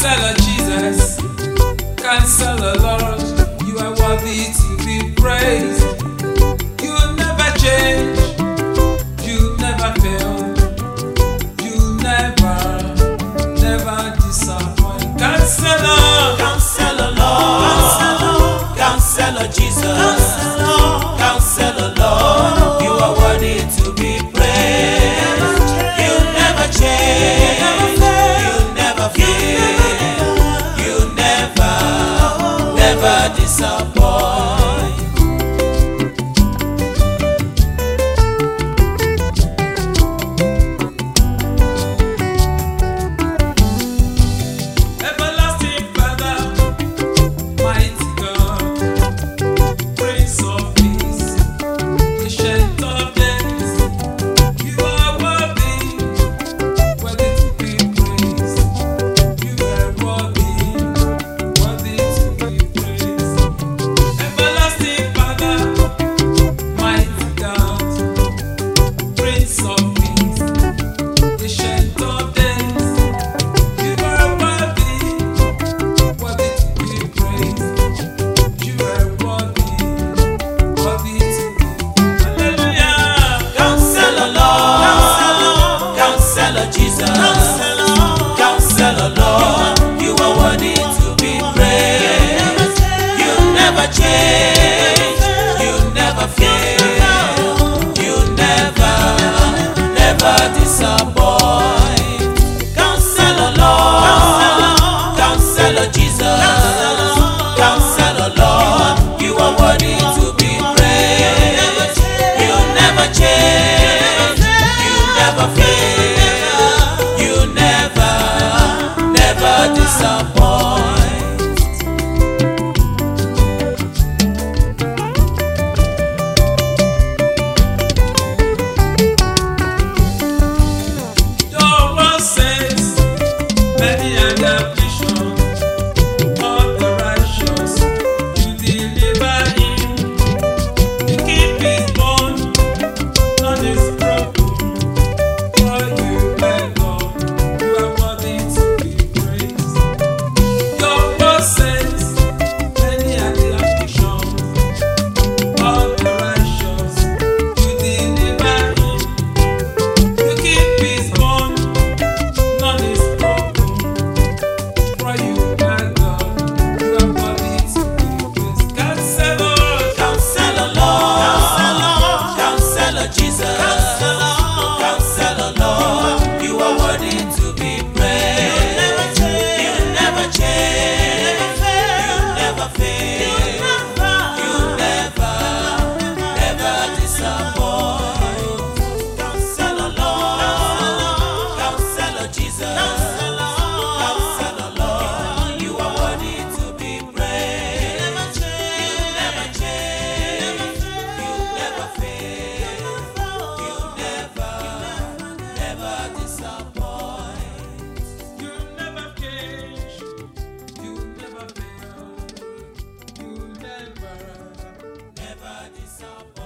Counselor Jesus, Counselor Lord, you are worthy to be praised. You never change, you never fail, you never disappoint. Counselor, Counselor Lord, Counselor Jesus, Counselor Lord, you are worthy to be praised. You never change, you never fail, you never disappoint. everlasting Father, mighty God, Prince of Peace, Ancient of Days, you are worthy to be praised. You are worthy to be praised. Everlasting Father, mighty God, Prince of Peace, Ancient of Days, you are worthy to be praised. You are worthy to be. Hallelujah. Counselor Lord, Counselor Jesus, Counselor Lord, you are worthy to be praised. You never change, you never fail, you never disappoint. Counselor Lord, Counselor Jesus, Counselor Lord, you are worthy to be praised. You never change, you never fail, you never disappoint. Your word says, many are the afflictions of the righteous, you deliver him. You keep his bone, none is broken. For you, my God, you are worthy to be praised. Your word says, many are the afflictions of the righteous, you deliver him. You keep his bone, none is broken. For you, my God, you are worthy to be praised. Counselor, Counselor Lord, Counselor Jesus, Counselor Lord, you are worthy to be praised. You never change, you never fail, you never disappoint. Counselor Lord, Counselor Jesus, Counselor Lord, you are worthy to be praised. You never change, you never fail, you never disappoint. you never change, you never fail, you never Never disappoint.